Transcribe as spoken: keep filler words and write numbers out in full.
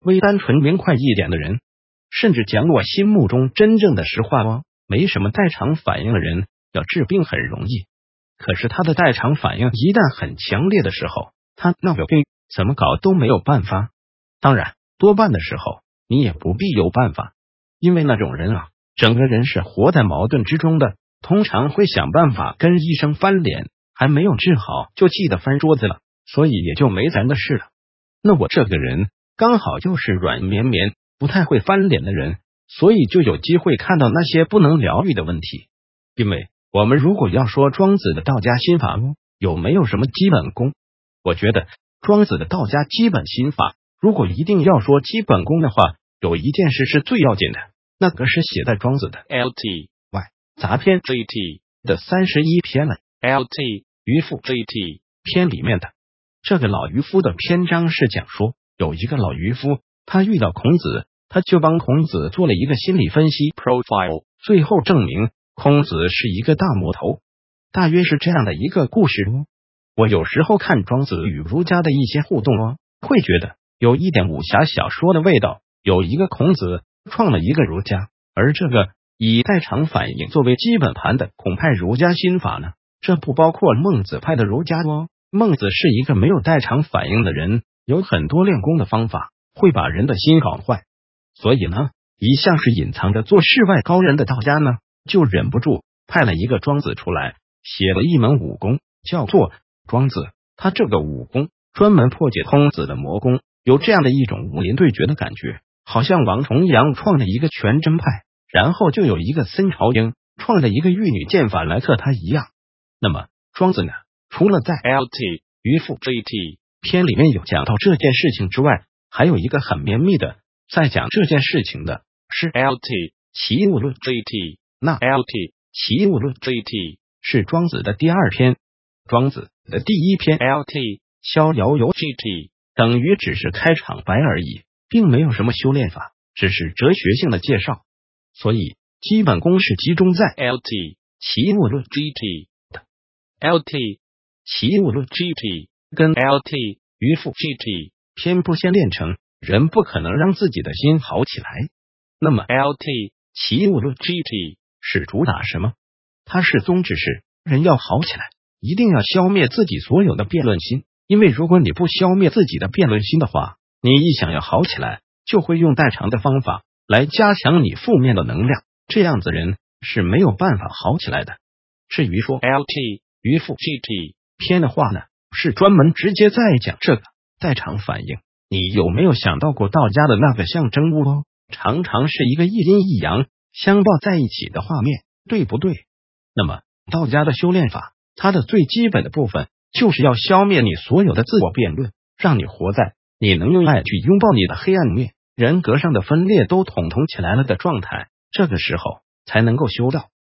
微单纯明快一点的人，甚至讲我心目中真正的实话哦，没什么代偿反应的人，要治病很容易。可是他的代偿反应一旦很强烈的时候，他那个病怎么搞都没有办法。当然，多半的时候你也不必有办法，因为那种人啊，整个人是活在矛盾之中的，通常会想办法跟医生翻脸，还没有治好就气得翻桌子了，所以也就没咱的事了。那我这个人刚好就是软绵绵不太会翻脸的人，所以就有机会看到那些不能疗愈的问题。因为我们如果要说庄子的道家心法有没有什么基本功，我觉得庄子的道家基本心法，如果一定要说基本功的话，有一件事是最要紧的，那个是写在庄子的 L T Y 杂篇 G T 的三十一篇了。 L T 渔父 G T 篇里面的这个老渔夫的篇章是讲说，有一个老渔夫，他遇到孔子，他就帮孔子做了一个心理分析 profile， 最后证明孔子是一个大魔头，大约是这样的一个故事哦。我有时候看庄子与儒家的一些互动哦，会觉得有一点武侠小说的味道。有一个孔子创了一个儒家，而这个以代偿反应作为基本盘的孔派儒家心法呢，这不包括孟子派的儒家哦。孟子是一个没有代偿反应的人，有很多练功的方法会把人的心搞坏，所以呢，一向是隐藏着做世外高人的道家呢，就忍不住派了一个庄子出来，写了一门武功，叫做庄子。他这个武功专门破解孔子的魔功，有这样的一种武林对决的感觉，好像王重阳创了一个全真派，然后就有一个森朝英创了一个玉女剑法来克他一样。那么庄子呢，除了在 L T 渔父 G T 篇里面有讲到这件事情之外，还有一个很绵密的在讲这件事情的是 L T 齐物论 G T。 那 L T 齐物论 G T 是庄子的第二篇，庄子的第一篇 L T 逍遥游 G T 等于只是开场白而已，并没有什么修炼法，只是哲学性的介绍，所以基本功是集中在 L T 齐物论 G T 的 L T 齐物论 G T 跟 L T 渔父 G T 偏不先练成，人不可能让自己的心好起来。那么 L T 齐物论 G T 是主打什么？它是宗旨是人要好起来，一定要消灭自己所有的辩论心，因为如果你不消灭自己的辩论心的话，你一想要好起来，就会用代偿的方法来加强你负面的能量，这样子人是没有办法好起来的。至于说 L T 渔父 G T 篇的话呢，是专门直接在讲这个代偿反应。你有没有想到过道家的那个象征物哦？常常是一个一阴一阳相抱在一起的画面，对不对？那么道家的修炼法，它的最基本的部分就是要消灭你所有的自我辩论，让你活在你能用爱去拥抱你的黑暗面，人格上的分裂都统统起来了的状态，这个时候才能够修道。